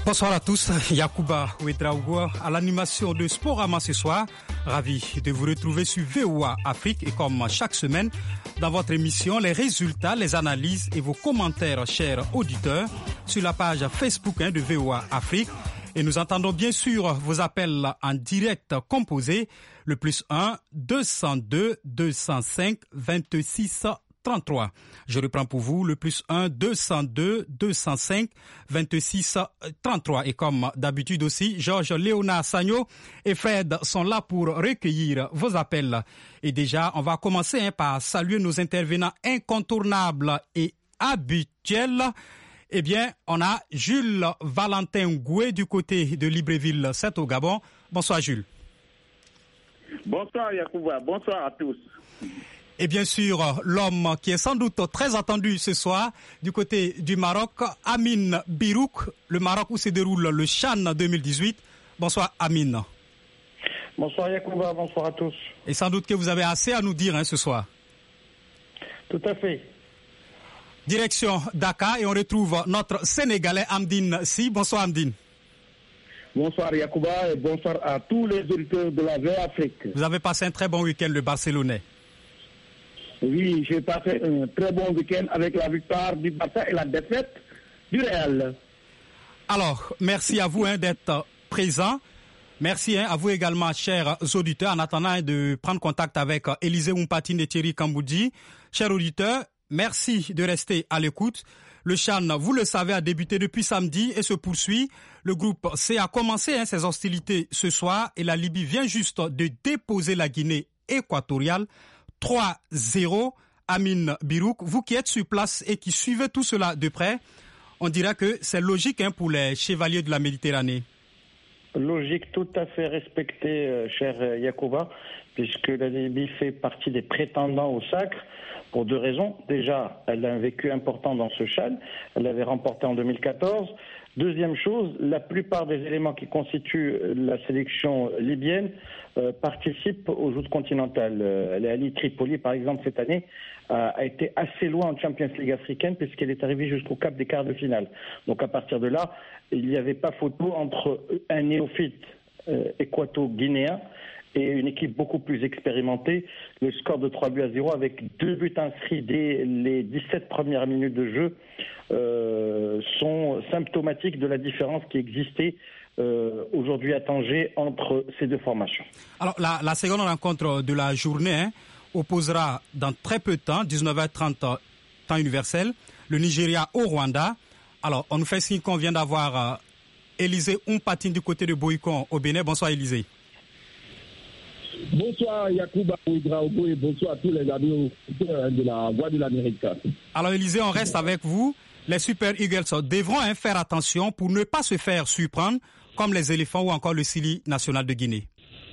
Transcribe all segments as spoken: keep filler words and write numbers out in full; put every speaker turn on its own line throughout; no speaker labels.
Bonsoir à tous, Yacouba Ouedraogo à l'animation de Sporama ce soir. Ravi de vous retrouver sur V O A Afrique et comme chaque semaine, dans votre émission, les résultats, les analyses et vos commentaires, chers auditeurs, sur la page Facebook hein, de V O A Afrique. Et nous entendons bien sûr vos appels en direct composés, le plus un, deux cent deux, deux cent cinq, vingt-six, trente-trois. Je reprends pour vous le plus un, deux cent deux, deux cent cinq, vingt-six, trente-trois. Et comme d'habitude aussi, Georges Léonard Sagno et Fred sont là pour recueillir vos appels. Et déjà, on va commencer hein, par saluer nos intervenants incontournables et habituels. Eh bien, on a Jules Valentin Goué du côté de Libreville, c'est au Gabon. Bonsoir Jules.
Bonsoir Yacouba, bonsoir à tous.
Et bien sûr, l'homme qui est sans doute très attendu ce soir du côté du Maroc, Amine Birouk, le Maroc où se déroule le CHAN deux mille dix-huit. Bonsoir Amine.
Bonsoir Yacouba, bonsoir à tous.
Et sans doute que vous avez assez à nous dire hein, ce soir.
Tout à fait.
Direction Dakar et on retrouve notre Sénégalais Amdine Si. Bonsoir Amdine.
Bonsoir Yacouba et bonsoir à tous les auditeurs de la V O A Afrique.
Vous avez passé un très bon week-end le Barcelonais.
Oui, j'ai passé un très bon week-end avec la victoire du Barça et la défaite du Real.
Alors, merci à vous hein, d'être présent. Merci hein, à vous également, chers auditeurs, en attendant de prendre contact avec Élisée Oumpatine et Thierry Kamboudji. Chers auditeurs, merci de rester à l'écoute. Le CHAN, vous le savez, a débuté depuis samedi et se poursuit. Le groupe C a commencé hein, ses hostilités ce soir et la Libye vient juste de déposer la Guinée équatoriale. trois zéro, Amine Birouk, vous qui êtes sur place et qui suivez tout cela de près, on dirait que c'est logique hein, pour les chevaliers de la Méditerranée.
Logique tout à fait respectée, euh, cher Yacouba, puisque la Libye fait partie des prétendants au sacre pour deux raisons. Déjà, elle a un vécu important dans ce CHAN, elle l'avait remporté en deux mille quatorze. Deuxième chose, la plupart des éléments qui constituent la sélection libyenne euh, participent aux joutes continentales. Euh, l'Ali Tripoli, par exemple, cette année, a, a été assez loin en Champions League africaine puisqu'elle est arrivée jusqu'au cap des quarts de finale. Donc à partir de là, il n'y avait pas photo entre un néophyte euh, équato-guinéen et une équipe beaucoup plus expérimentée. Le score de trois buts à zéro avec deux buts inscrits dès les dix-sept premières minutes de jeu euh, sont symptomatiques de la différence qui existait euh, aujourd'hui à Tanger entre ces deux formations.
Alors la, la seconde rencontre de la journée hein, opposera dans très peu de temps, dix-neuf heures trente temps universel, le Nigeria au Rwanda. Alors on nous fait signe qu'on vient d'avoir euh, Élisée Oumpatine du côté de Boïkon au Bénin. Bonsoir Élisée.
Bonsoir Yacouba Ouedraogo et bonsoir à tous les amis de la Voix de l'Amérique.
Alors Élisée, on reste avec vous. Les Super Eagles devront hein, faire attention pour ne pas se faire surprendre comme les éléphants ou encore le Sili national de Guinée.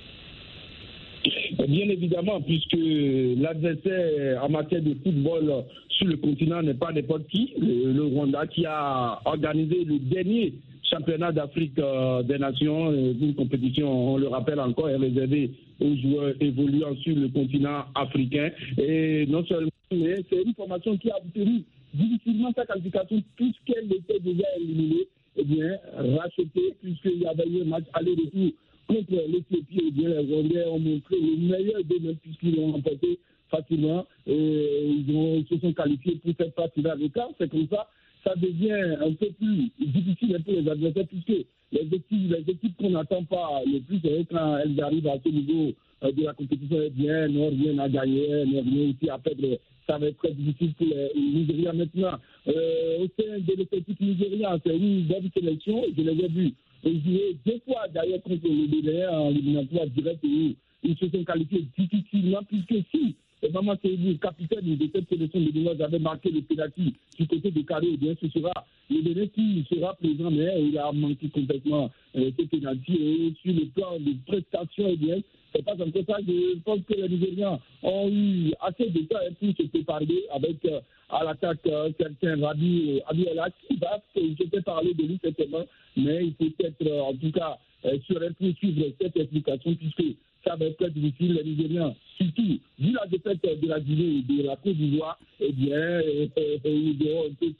Bien évidemment, puisque l'adversaire en matière de football sur le continent n'est pas n'importe qui. Le, le Rwanda qui a organisé le dernier championnat d'Afrique euh, des Nations, euh, une compétition, on le rappelle encore, est réservée aux joueurs évoluant sur le continent africain. Et non seulement, mais c'est une formation qui a obtenu difficilement sa qualification puisqu'elle était déjà éliminée, eh bien, rachetée, puisqu'il y avait eu un match aller-retour contre l'Éthiopie. Eh bien, les Rwandais ont montré le meilleur d'eux-mêmes puisqu'ils l'ont remporté facilement et ils, ont, ils se sont qualifiés pour cette partie-là. C'est comme ça. Ça devient un peu plus difficile pour les adversaires puisque les équipes, les équipes qu'on n'attend pas le plus, c'est quand elles arrivent à ce niveau de la compétition, eh bien, elles n'ont rien à gagner, elles n'ont rien aussi à perdre. Ça va être très difficile pour les Nigériens maintenant. Euh, au sein de l'effectif nigérien, c'est une bonne sélection. Je les ai vus jouer deux fois d'ailleurs contre le Bénin en éliminatoire direct où ils se sont qualifiés difficilement puisque si et Maman Seydou, capitaine de cette sélection de Bénin, avait marqué le pénalty du côté de Carré. Eh bien, ce sera le Bénin qui sera présent, mais il a manqué complètement euh, ce pénalty. Et sur le plan de prestation, eh bien, c'est pas comme ça. Je pense que les Nigériens ont eu assez de temps pour se préparer avec euh, à l'attaque euh, certains Rabi Abiola qui va, je peux parler de lui certainement, mais il faut être euh, en tout cas euh, sur un point suivre cette explication puisque ça va être difficile. Les Nigériens, surtout vu la défaite de la Guinée et de la Côte d'Ivoire, eh bien, euh, euh, ils auront un peu peur.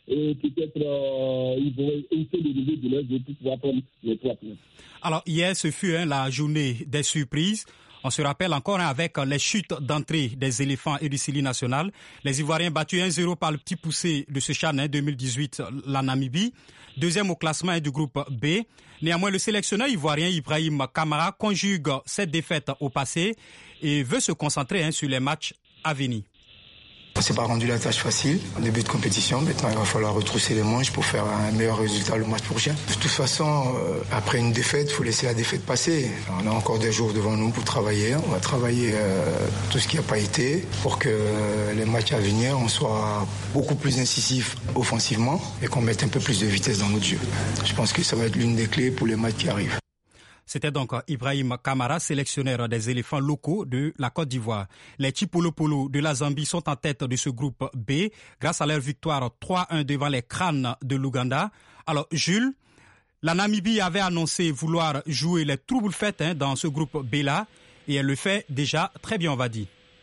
et peut-être euh, ils vont essayer de lever de leur jeu pour pouvoir prendre les trois points.
Alors hier, ce fut hein, la journée des surprises. On se rappelle encore hein, avec les chutes d'entrée des éléphants et du Sili national. Les Ivoiriens battus un zéro par le petit poussé de ce CHAN hein, deux mille dix-huit, la Namibie. Deuxième au classement hein, du groupe B. Néanmoins, le sélectionneur ivoirien Ibrahim Kamara conjugue cette défaite au passé et veut se concentrer hein, sur les matchs à venir.
On ne s'est pas rendu la tâche facile en début de compétition. Maintenant, il va falloir retrousser les manches pour faire un meilleur résultat le match prochain. De toute façon, euh, après une défaite, il faut laisser la défaite passer. On a encore des jours devant nous pour travailler. On va travailler euh, tout ce qui n'a pas été pour que euh, les matchs à venir, on soit beaucoup plus incisif offensivement et qu'on mette un peu plus de vitesse dans notre jeu. Je pense que ça va être l'une des clés pour les matchs qui arrivent.
C'était donc Ibrahim Kamara, sélectionneur des éléphants locaux de la Côte d'Ivoire. Les Chipolopolo de la Zambie sont en tête de ce groupe B grâce à leur victoire trois un devant les Crânes de l'Ouganda. Alors Jules, la Namibie avait annoncé vouloir jouer les troubles faits hein, dans ce groupe B-là et elle le fait déjà très bien, on va dire.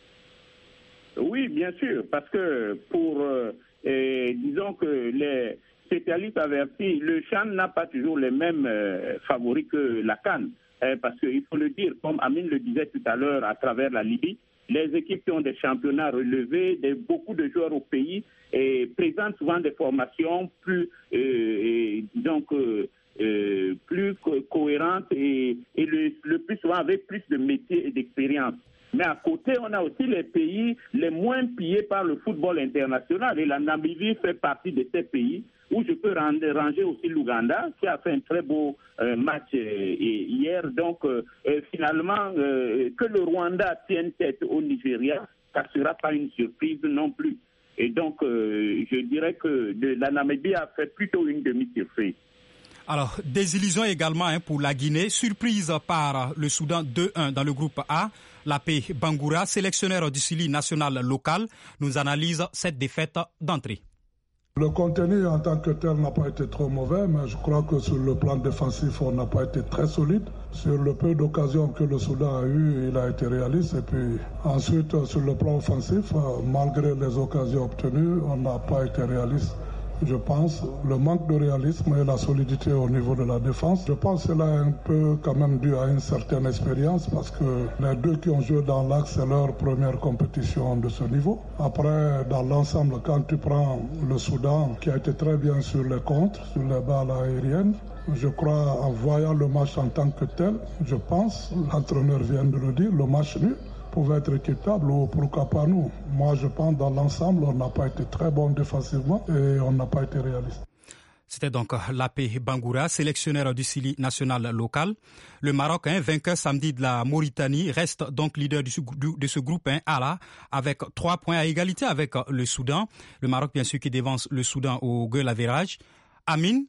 Oui, bien sûr, parce que pour, euh, euh, disons que les spécialistes avertis, le CHAN n'a pas toujours les mêmes euh, favoris que la CAN. Euh, parce qu'il faut le dire, comme Amine le disait tout à l'heure à travers la Libye, les équipes qui ont des championnats relevés, des, beaucoup de joueurs au pays, et présentent souvent des formations plus, euh, et, disons que, euh, plus co- cohérentes et, et le, le plus souvent avec plus de métiers et d'expérience. Mais à côté, on a aussi les pays les moins pillés par le football international. Et la Namibie fait partie de ces pays où je peux ranger aussi l'Ouganda, qui a fait un très beau euh, match euh, hier. Donc, euh, euh, finalement, euh, que le Rwanda tienne tête au Nigeria, ça ne sera pas une surprise non plus. Et donc, euh, je dirais que de, la Namibie a fait plutôt une demi-surprise.
Alors, désillusion également hein, pour la Guinée, surprise par le Soudan deux un dans le groupe A. La Paix Bangoura, sélectionneur du Sili national local, nous analyse cette défaite d'entrée.
Le contenu en tant que tel n'a pas été trop mauvais, mais je crois que sur le plan défensif, on n'a pas été très solide. Sur le peu d'occasions que le Soudan a eu, il a été réaliste. Et puis ensuite, sur le plan offensif, malgré les occasions obtenues, on n'a pas été réaliste. Je pense le manque de réalisme et la solidité au niveau de la défense. Je pense que cela est un peu quand même dû à une certaine expérience parce que les deux qui ont joué dans l'axe, c'est leur première compétition de ce niveau. Après, dans l'ensemble, quand tu prends le Soudan qui a été très bien sur les contres, sur les balles aériennes, je crois en voyant le match en tant que tel, je pense, l'entraîneur vient de le dire, le match nul pouvait être équitable ou pourquoi pas nous. Moi, je pense dans l'ensemble, on n'a pas été très bon défensivement et on n'a pas été réaliste.
C'était donc Lapé Bangoura, sélectionneur du Sili national local. Le Maroc, hein, vainqueur samedi de la Mauritanie, reste donc leader de ce, de ce groupe hein, A là, avec trois points à égalité avec le Soudan. Le Maroc, bien sûr, qui dévance le Soudan au goal average. Amine,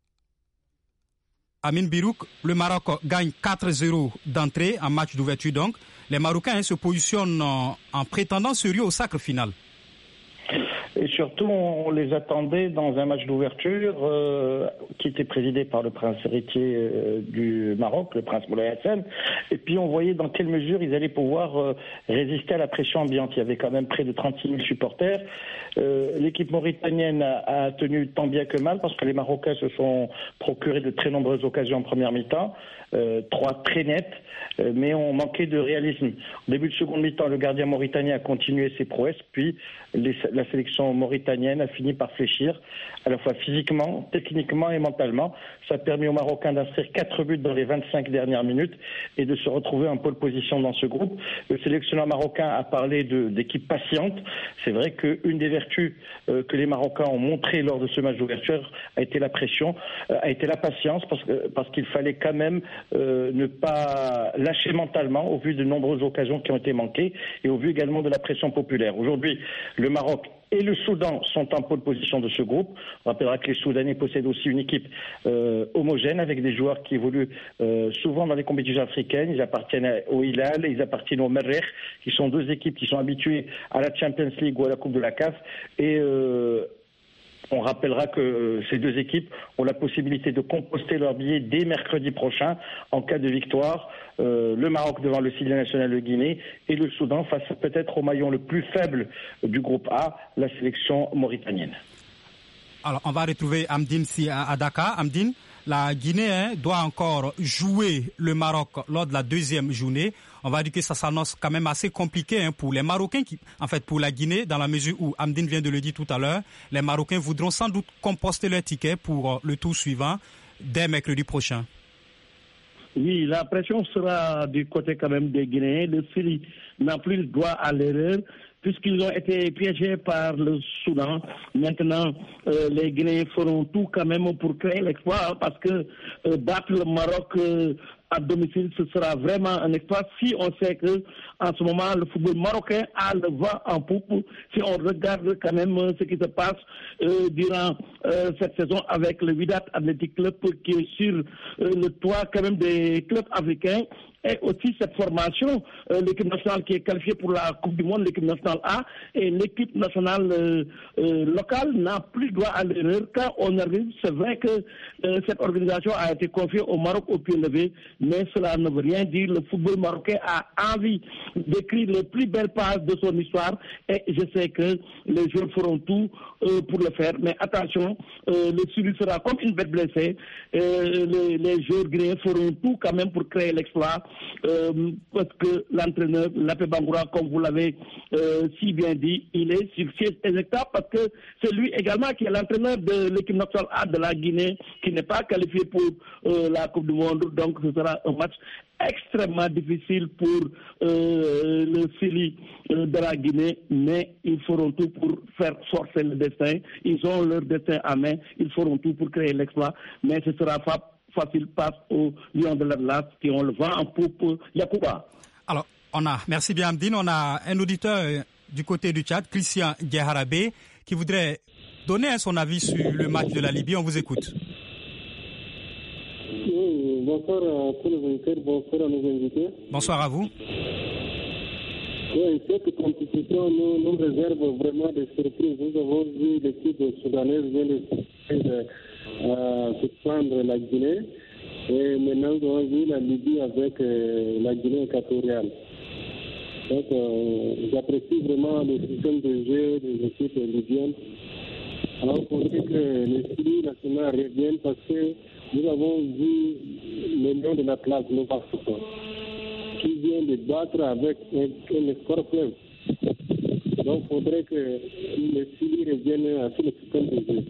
Amine Birouk, le Maroc gagne quatre zéro d'entrée en match d'ouverture donc. Les Marocains hein, se positionnent en, en prétendant sérieux au sacre final.
Et surtout, on les attendait dans un match d'ouverture euh, qui était présidé par le prince héritier euh, du Maroc, le prince Moulay Hassan. Et puis, on voyait dans quelle mesure ils allaient pouvoir euh, résister à la pression ambiante. Il y avait quand même près de trente-six mille supporters. Euh, l'équipe mauritanienne a, a tenu tant bien que mal parce que les Marocains se sont procurés de très nombreuses occasions en première mi-temps. Euh, trois très nettes, euh, mais on manquait de réalisme. Au début de seconde mi-temps, le gardien mauritanien a continué ses prouesses, puis les, la sélection mauritanienne a fini par fléchir, à la fois physiquement, techniquement et mentalement. Ça a permis aux Marocains d'inscrire quatre buts dans les vingt-cinq dernières minutes et de se retrouver en pole position dans ce groupe. Le sélectionneur marocain a parlé de, d'équipe patiente. C'est vrai qu'une des vertus euh, que les Marocains ont montrées lors de ce match d'ouverture a été la pression, euh, a été la patience, parce, que, parce qu'il fallait quand même Euh, ne pas lâcher mentalement au vu de nombreuses occasions qui ont été manquées et au vu également de la pression populaire. Aujourd'hui, le Maroc et le Soudan sont en pole position de ce groupe. On rappellera que les Soudanais possèdent aussi une équipe euh, homogène avec des joueurs qui évoluent euh, souvent dans les compétitions africaines. Ils appartiennent au Hilal, ils appartiennent au Merreikh, qui sont deux équipes qui sont habituées à la Champions League ou à la Coupe de la C A F. Et euh, on rappellera que ces deux équipes ont la possibilité de composter leur billet dès mercredi prochain en cas de victoire. Euh, le Maroc devant le Sili national de Guinée et le Soudan face peut-être au maillon le plus faible du groupe A, la sélection mauritanienne.
Alors, on va retrouver Amdine si à Dakar. Amdine, la Guinée hein, doit encore jouer le Maroc lors de la deuxième journée. On va dire que ça s'annonce quand même assez compliqué hein, pour les Marocains, qui, en fait pour la Guinée, dans la mesure où Amdine vient de le dire tout à l'heure, les Marocains voudront sans doute composter leur ticket pour le tour suivant dès mercredi prochain.
Oui, la pression sera du côté quand même des Guinéens. Le Syrie n'a plus le droit à l'erreur, puisqu'ils ont été piégés par le Soudan. Maintenant, euh, les Guinéens feront tout quand même pour créer l'exploit, parce que euh, battre le Maroc euh, à domicile, ce sera vraiment un exploit. Si on sait que en ce moment, le football marocain a le vent en poupe, si on regarde quand même ce qui se passe euh, durant euh, cette saison avec le Wydad Athletic Club, qui est sur euh, le toit quand même des clubs africains, et aussi cette formation, euh, l'équipe nationale qui est qualifiée pour la Coupe du Monde, l'équipe nationale A, et l'équipe nationale euh, euh, locale n'a plus droit à l'erreur. Quand on arrive, c'est vrai que euh, cette organisation a été confiée au Maroc au pied levé, mais cela ne veut rien dire. Le football marocain a envie d'écrire les plus belles pages de son histoire, et je sais que les joueurs feront tout euh, pour le faire. Mais attention, euh, le Syrie sera comme une bête blessée. Euh, les, les joueurs guinéens feront tout quand même pour créer l'exploit. Euh, parce que l'entraîneur Lapé Bangoura, comme vous l'avez euh, si bien dit, il est sur siège éjectable, parce que c'est lui également qui est l'entraîneur de l'équipe nationale A de la Guinée, qui n'est pas qualifié pour euh, la Coupe du Monde. Donc ce sera un match extrêmement difficile pour euh, le Syrie euh, de la Guinée, mais ils feront tout pour faire forcer le destin. Ils ont leur destin à main, ils feront tout pour créer l'exploit, mais ce sera pas facile passe aux Lions de l'Atlas qui ont le vent en poupe. Yacouba.
Alors, on a, merci bien Amdine, on a un auditeur du côté du Tchad, Christian Guéharabé, qui voudrait donner son avis sur le match de la Libye. On vous écoute.
Oui, bonsoir à tous les invités, bonsoir à nos invités.
Bonsoir à vous.
Oui, cette compétition nous, nous réserve vraiment des surprises. Nous avons vu l'équipe soudanaise vient de euh, surprendre la Guinée, et maintenant nous avons vu la Libye avec euh, la Guinée équatoriale. Donc euh, j'apprécie vraiment le système de jeu des équipes libyennes. Alors il faudrait que le Syrie national revienne, parce que nous avons vu le nom de la classe, le Vassouka, qui vient de battre avec un, un score plein. Donc il faudrait que le Syrie revienne à tout le système de jeu.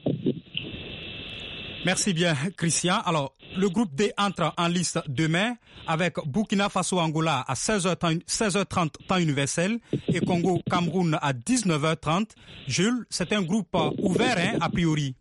Merci bien, Christian. Alors, le groupe D entre en liste demain avec Burkina Faso-Angola à seize heures trente temps universel et Congo-Cameroun à dix-neuf heures trente. Jules, c'est un groupe ouvert, hein, a priori.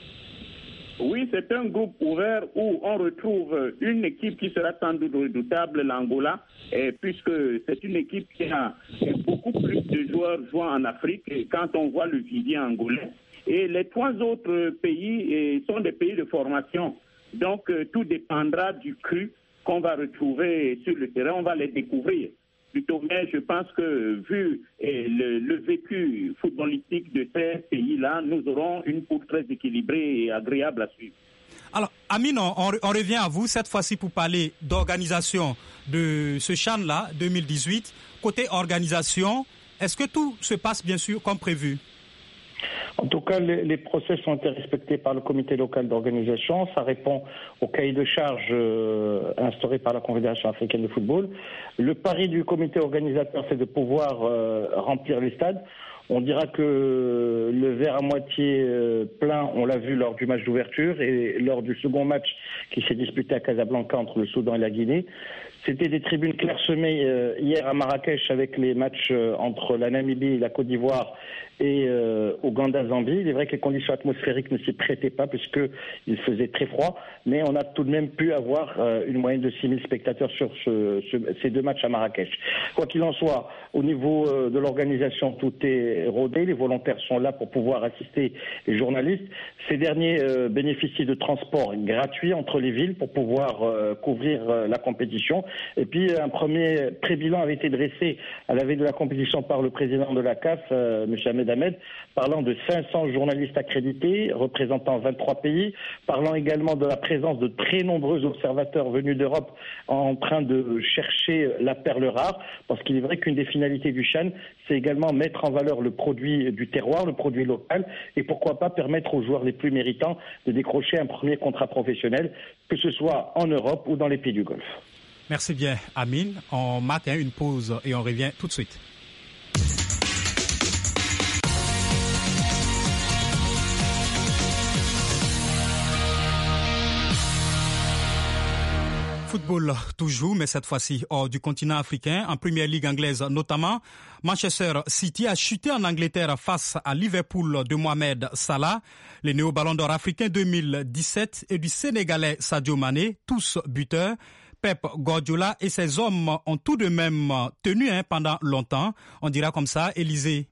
Oui, c'est un groupe ouvert où on retrouve une équipe qui sera sans doute redoutable, l'Angola, et puisque c'est une équipe qui a beaucoup plus de joueurs jouant en Afrique, et quand on voit le vivier angolais. Et les trois autres pays sont des pays de formation. Donc, tout dépendra du cru qu'on va retrouver sur le terrain. On va les découvrir. Plutôt, mais je pense que, vu le, le vécu footballistique de ces pays-là, nous aurons une poule très équilibrée et agréable à suivre.
Alors, Amine, on, on revient à vous, cette fois-ci pour parler d'organisation de ce CHAN-là, deux mille dix-huit. Côté organisation, est-ce que tout se passe bien sûr comme prévu ?
En tout cas, les, les process ont été respectés par le comité local d'organisation. Ça répond au cahier de charge euh, instauré par la Confédération africaine de football. Le pari du comité organisateur, c'est de pouvoir euh, remplir les stades. On dira que le verre à moitié plein, on l'a vu lors du match d'ouverture et lors du second match qui s'est disputé à Casablanca entre le Soudan et la Guinée. C'était des tribunes clairsemées euh, hier à Marrakech avec les matchs euh, entre la Namibie et la Côte d'Ivoire et euh, Ouganda-Zambie. Il est vrai que les conditions atmosphériques ne s'y prêtaient pas puisqu'il faisait très froid, mais on a tout de même pu avoir euh, une moyenne de six mille spectateurs sur ce, ce, ces deux matchs à Marrakech. Quoi qu'il en soit, au niveau euh, de l'organisation, tout est rodé. Les volontaires sont là pour pouvoir assister les journalistes. Ces derniers euh, bénéficient de transports gratuits entre les villes pour pouvoir euh, couvrir euh, la compétition. Et puis, un premier pré-bilan avait été dressé à la veille de la compétition par le président de la C A F, euh, M. Ahmed Ahmed, parlant de cinq cents journalistes accrédités, représentant vingt-trois pays, parlant également de la présence de très nombreux observateurs venus d'Europe en train de chercher la perle rare, parce qu'il est vrai qu'une des finalités du CHAN, c'est également mettre en valeur le le produit du terroir, le produit local, et pourquoi pas permettre aux joueurs les plus méritants de décrocher un premier contrat professionnel, que ce soit en Europe ou dans les pays du Golfe.
Merci bien, Amine. On marque hein, une pause et on revient tout de suite. Football toujours, mais cette fois-ci hors du continent africain, en première ligue anglaise notamment. Manchester City a chuté en Angleterre face à Liverpool de Mohamed Salah. Les néo-ballons d'or africains deux mille dix-sept et du Sénégalais Sadio Mané, tous buteurs. Pep Guardiola et ses hommes ont tout de même tenu hein, pendant longtemps. On dira comme ça, Élisée.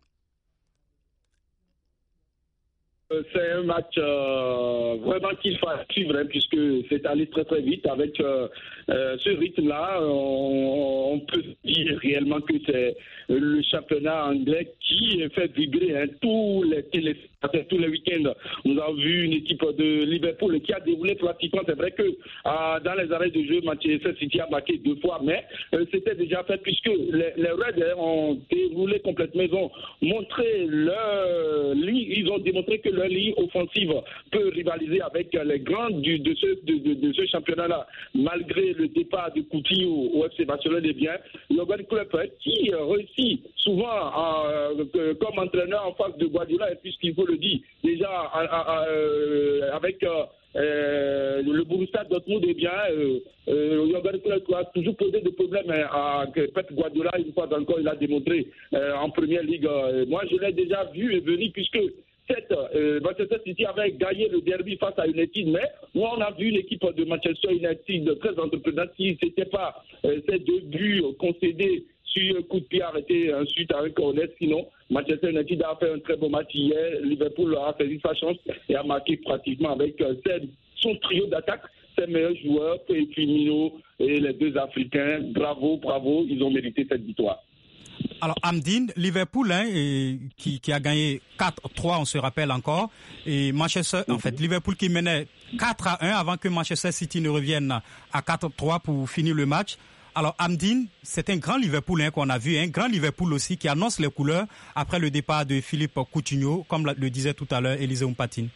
C'est un match euh, vraiment qu'il faut suivre hein, puisque c'est allé très très vite. Avec euh, euh, ce rythme-là, on, on peut dire réellement que c'est le championnat anglais qui fait vibrer hein, tous les télé, tous les week-ends. Nous avons vu une équipe de Liverpool qui a déroulé pratiquement. C'est vrai que euh, dans les arrêts de jeu, Manchester City a marqué deux fois, mais euh, c'était déjà fait puisque les, les Reds hein, ont déroulé complètement. Ils ont montré leur ligne, ils ont démontré que leur ligne offensive peut rivaliser avec les grands du, de, ce, de, de, de ce championnat-là. Malgré le départ de Coutinho au F C Barcelone, eh bien, Jürgen Klopp qui réussit souvent euh, comme entraîneur en face de Guardiola, et puisqu'il faut le dire, déjà à, à, à, euh, avec euh, euh, le Borussia Dortmund, eh bien, euh, euh, Jürgen Klopp a toujours posé des problèmes hein, à Pep Guardiola. Une fois encore, il a démontré euh, en première ligue. Euh, moi, je l'ai déjà vu et venir puisque Cette, euh, Manchester City avait gagné le derby face à United, mais moi on a vu une équipe de Manchester United très entreprenante. Si ce n'était pas euh, ces deux buts concédés sur un coup de pied arrêté ensuite avec corner, sinon Manchester United a fait un très bon match hier. Liverpool a saisi sa chance et a marqué pratiquement avec euh, son trio d'attaque, ses meilleurs joueurs, Firmino et les deux Africains. Bravo, bravo, ils ont mérité cette victoire.
Alors, Amdine, Liverpool, hein, et, qui, qui a gagné quatre trois, on se rappelle encore. Et Manchester, en fait, Liverpool qui menait quatre à un avant que Manchester City ne revienne à quatre trois pour finir le match. Alors, Amdine, c'est un grand Liverpool hein, qu'on a vu, un grand Liverpool aussi qui annonce les couleurs après le départ de Philippe Coutinho, comme le disait tout à l'heure Élisée Mpatine.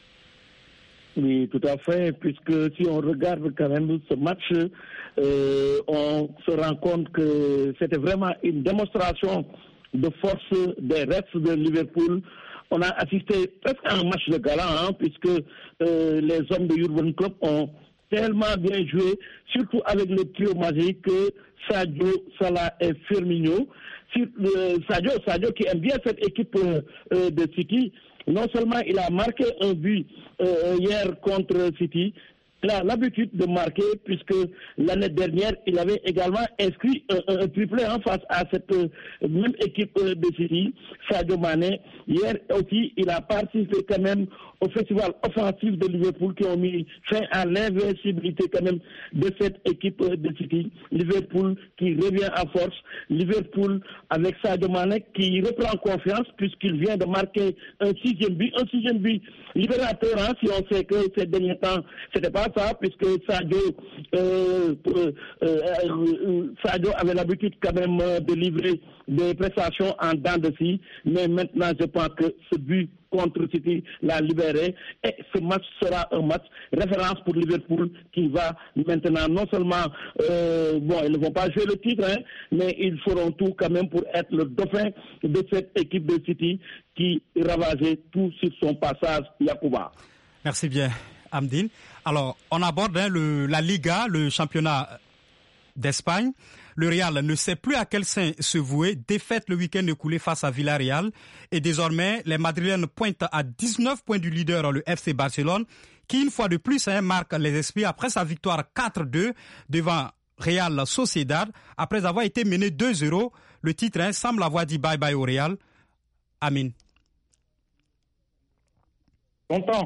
Oui, tout à fait, puisque si on regarde quand même ce match, euh, on se rend compte que c'était vraiment une démonstration de force des restes de Liverpool. On a assisté presque à un match de gala, hein, puisque euh, les hommes de Jürgen Klopp ont tellement bien joué, surtout avec le trio magique Sadio, Salah et Firmino. Euh, Sadio, Sadio qui aime bien cette équipe euh, de City. Non seulement il a marqué un but euh, hier contre City, il a l'habitude de marquer puisque l'année dernière, il avait également inscrit un, un triplé en face à cette euh, même équipe euh, de City, Sadio Mané. Hier aussi, il a participé quand même au festival offensif de Liverpool qui ont mis fin à l'invincibilité quand même de cette équipe de City. Liverpool qui revient à force. Liverpool avec Sadio Mané qui reprend confiance puisqu'il vient de marquer un sixième but. Un sixième but libérateur, hein, si on sait que ces derniers temps, c'était pas ça, puisque Sadio, euh, euh, euh, Sadio avait l'habitude quand même de livrer des prestations en dents de scie. Mais maintenant, je pense que ce but contre City l'a libéré et ce match sera un match référence pour Liverpool qui va maintenant non seulement euh, bon ils ne vont pas jouer le titre hein, mais ils feront tout quand même pour être le dauphin de cette équipe de City qui ravageait tout sur son passage Yacouba.
Merci bien Amdine. Alors on aborde hein, le, la Liga, le championnat d'Espagne. Le Real ne sait plus à quel sein se vouer. Défaite le week-end écoulé face à Villarreal. Et désormais, les Madrilènes pointent à dix-neuf points du leader, le F C Barcelone, qui une fois de plus hein, marque les esprits après sa victoire quatre deux devant Real Sociedad. Après avoir été mené deux zéro, le titre hein, semble avoir dit bye bye au Real. Amine.
Longtemps,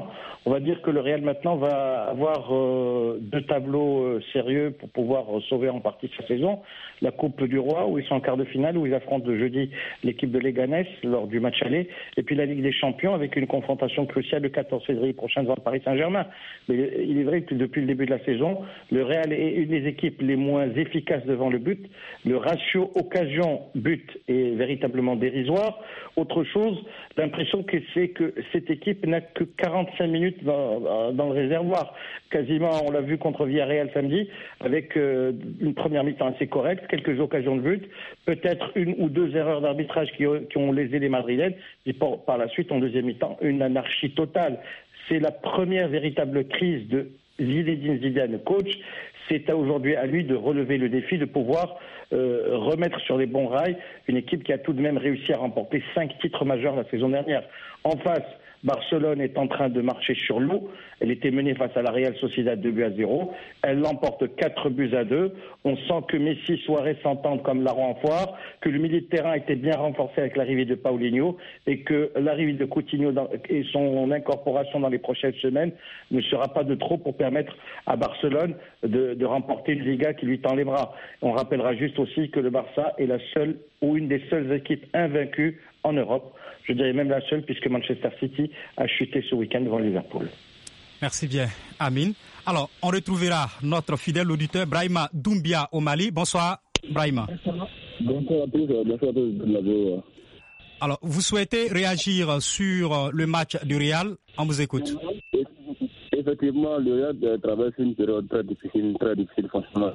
On va dire que le Real maintenant va avoir euh, deux tableaux euh, sérieux pour pouvoir euh, sauver en partie sa saison. La Coupe du Roi, où ils sont en quart de finale, où ils affrontent jeudi l'équipe de Leganés lors du match aller, et puis la Ligue des Champions avec une confrontation cruciale le quatorze février prochain devant Paris Saint-Germain. Mais il est vrai que depuis le début de la saison, le Real est une des équipes les moins efficaces devant le but. Le ratio occasion-but est véritablement dérisoire. Autre chose, l'impression que c'est que cette équipe n'a que quarante-cinq minutes dans, dans le réservoir. Quasiment, on l'a vu contre Villarreal samedi, avec euh, une première mi-temps assez correcte, quelques occasions de but, peut-être une ou deux erreurs d'arbitrage qui, qui ont lésé les Madrilènes, et par, par la suite, en deuxième mi-temps, une anarchie totale. C'est la première véritable crise de Zinedine Zidane, coach. C'est aujourd'hui à lui de relever le défi, de pouvoir euh, remettre sur les bons rails une équipe qui a tout de même réussi à remporter cinq titres majeurs la saison dernière. En face, Barcelone est en train de marcher sur l'eau. Elle était menée face à la Real Sociedad deux buts à zéro. Elle l'emporte quatre buts à deux. On sent que Messi, Suarez s'entendent comme larron en foire, que le milieu de terrain était bien renforcé avec l'arrivée de Paulinho et que l'arrivée de Coutinho dans, et son incorporation dans les prochaines semaines ne sera pas de trop pour permettre à Barcelone de, de remporter une Liga qui lui tend les bras. On rappellera juste aussi que le Barça est la seule ou une des seules équipes invaincues en Europe. Je dirais même la seule, puisque Manchester City a chuté ce week-end devant Liverpool.
Merci bien, Amine. Alors, on retrouvera notre fidèle auditeur Brahima Doumbia au Mali. Bonsoir, Brahima.
Bonsoir à tous. Bonsoir à tous.
Alors, vous souhaitez réagir sur le match du Real? On vous écoute.
Effectivement, le Real traverse une période très difficile, très difficile, franchement.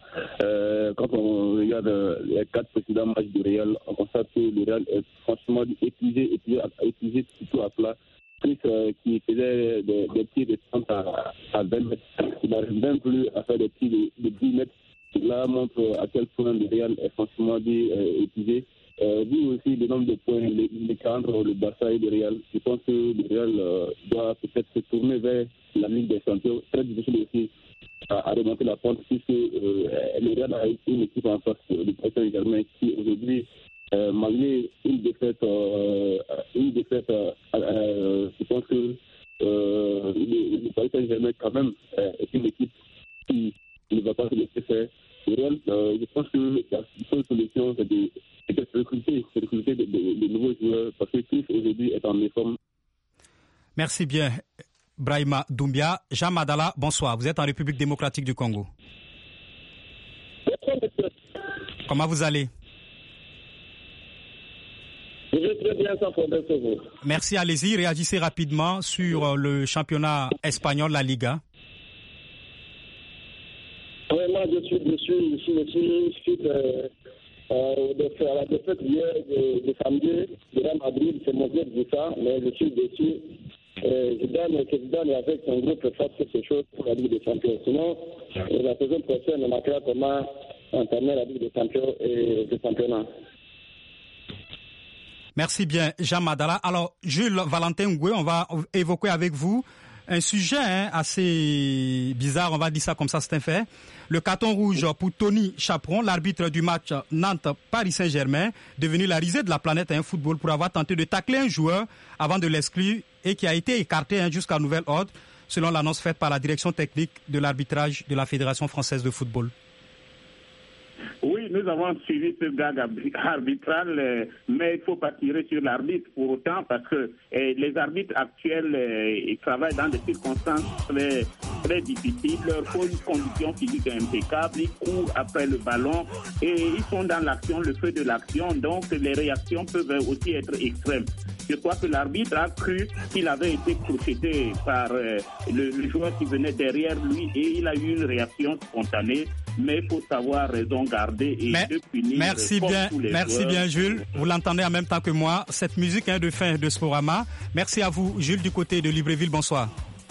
Euh, quand on regarde les quatre précédents matchs du Real, on constate que le Real est franchement épuisé, épuisé, épuisé surtout à plat. Plus euh, qui faisait des, des tirs de trente à, à vingt mètres. Il n'arrive même plus à faire des tirs de, de dix mètres. Cela montre à quel point le Real est franchement dit, euh, épuisé. Euh, vu aussi le nombre de points, l'écart entre le Barça et le Real, je pense que le Real euh, doit peut-être se tourner vers la Ligue des Champions. Très difficile aussi à, à remonter la pente puisque euh, le Real a une équipe en face, le Paris Saint-Germain, qui aujourd'hui, euh, malgré une défaite, euh, une défaite, euh, euh, je pense que euh, le, le Paris Saint-Germain quand même euh, est une équipe qui ne va pas se laisser faire. Le Real, euh, je pense que la seule solution, c'est de c'est de recruter, c'est de recruter de, de, de nouveaux joueurs parce que tous aujourd'hui est en méforme.
Merci bien, Brahima Doumbia. Jean Madala, bonsoir. Vous êtes en République démocratique du Congo. Comment vous allez?
Je vais très bien, sans problème sur vous.
Merci, allez-y. Réagissez rapidement sur le championnat espagnol, la Liga.
Vraiment, je suis, je suis, je suis, je suis, je suis euh, euh, de faire la défaite hier de, de samedi de Real Madrid, c'est mon club de ça, mais je suis déçu. Euh, je donne que Zidane avec son groupe fasse quelque chose pour la Ligue des Champions. Sinon, euh, la saison prochaine, on marquera comment entamer la Ligue des Champions et le championnat.
Merci bien, Jean Madala. Alors, Jules Valentin Ngoué, on va évoquer avec vous un sujet hein, assez bizarre, on va dire ça comme ça, c'est un fait. Le carton rouge pour Tony Chaperon, l'arbitre du match Nantes-Paris Saint-Germain, devenu la risée de la planète à un football pour avoir tenté de tacler un joueur avant de l'exclure et qui a été écarté hein, jusqu'à nouvel ordre, selon l'annonce faite par la direction technique de l'arbitrage de la Fédération française de football.
Oui, nous avons suivi ce gag arbitral, euh, mais il ne faut pas tirer sur l'arbitre pour autant parce que euh, les arbitres actuels euh, ils travaillent dans des circonstances très, très difficiles. Il leur faut une condition physique impeccable, ils courent après le ballon et ils sont dans l'action, le feu de l'action, donc les réactions peuvent aussi être extrêmes. Je crois que l'arbitre a cru qu'il avait été crocheté par euh, le, le joueur qui venait derrière lui et il a eu une réaction spontanée, mais il faut savoir raison garder et
mais,
de punir.
Merci bien, merci joueurs. bien Jules. Vous l'entendez en même temps que moi, cette musique hein, de fin de Sporama. Merci à vous Jules du côté de Libreville, bonsoir.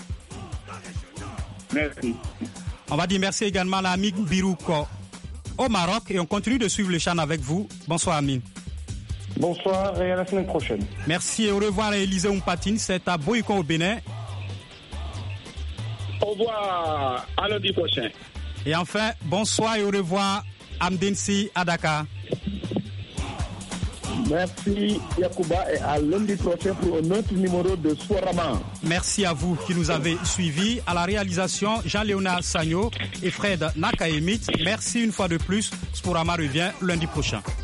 Merci.
On va dire merci également à l'ami Birouko au Maroc et on continue de suivre le Chan avec vous. Bonsoir Amine.
Bonsoir et à la semaine prochaine.
Merci et au revoir à Élisée Oumpatine, c'est à Boycon au Bénin.
Au revoir, à lundi prochain.
Et enfin, bonsoir et au revoir Amdensi à Dakar.
Merci Yacouba et à lundi prochain pour un autre numéro de Sporama.
Merci à vous qui nous avez suivis. À la réalisation, Jean-Léonard Sagno et Fred Nakaemit. Merci une fois de plus. Sporama revient lundi prochain.